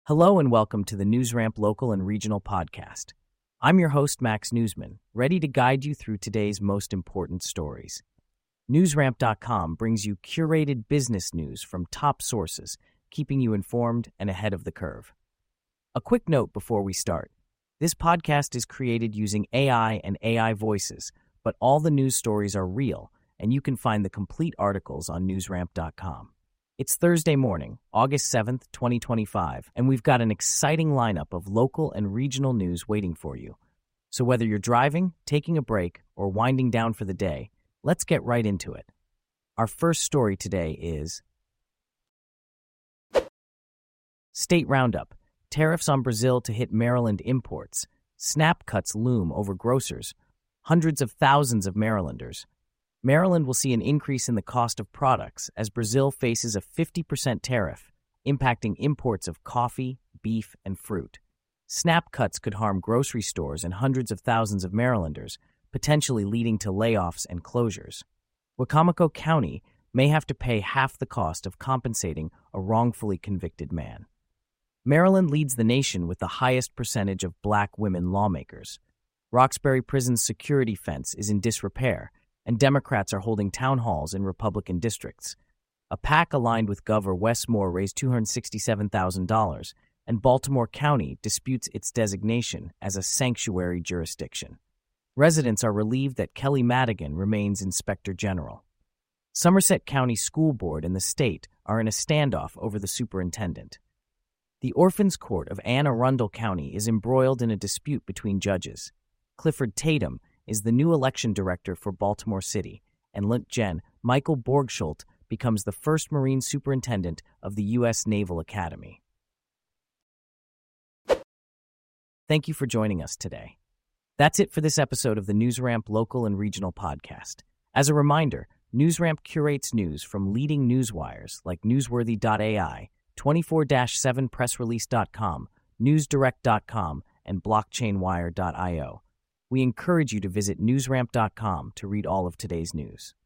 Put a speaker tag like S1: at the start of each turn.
S1: Hello and welcome to the NewsRamp Local and Regional Podcast. I'm your host, Max Newsman, ready to guide you through today's most important stories. NewsRamp.com brings you curated business news from top sources, keeping you informed and ahead of the curve. A quick note before we start. This podcast is created using AI and AI voices, but all the news stories are real, and you can find the complete articles on NewsRamp.com. It's Thursday morning, August 7th, 2025, and we've got an exciting lineup of local and regional news waiting for you. So whether you're driving, taking a break, or winding down for the day, let's get right into it. Our first story today is State Roundup. Tariffs on Brazil to hit Maryland imports. Snap cuts loom over grocers. Hundreds of thousands of Marylanders. Maryland will see an increase in the cost of products as Brazil faces a 50% tariff, impacting imports of coffee, beef, and fruit. SNAP cuts could harm grocery stores and hundreds of thousands of Marylanders, potentially leading to layoffs and closures. Wicomico County may have to pay half the cost of compensating a wrongfully convicted man. Maryland leads the nation with the highest percentage of black women lawmakers. Roxbury Prison's security fence is in disrepair, and Democrats are holding town halls in Republican districts. A PAC aligned with Governor Wes Moore raised $267,000, and Baltimore County disputes its designation as a sanctuary jurisdiction. Residents are relieved that Kelly Madigan remains Inspector General. Somerset County School Board and the state are in a standoff over the superintendent. The Orphans Court of Anne Arundel County is embroiled in a dispute between judges. Clifford Tatum is the new election director for Baltimore City, and Lt. Gen. Michael Borgschult becomes the first Marine Superintendent of the U.S. Naval Academy. Thank you for joining us today. That's it for this episode of the NewsRamp Local and Regional Podcast. As a reminder, NewsRamp curates news from leading newswires like Newsworthy.ai, 24-7pressrelease.com, NewsDirect.com, and BlockchainWire.io. We encourage you to visit newsramp.com to read all of today's news.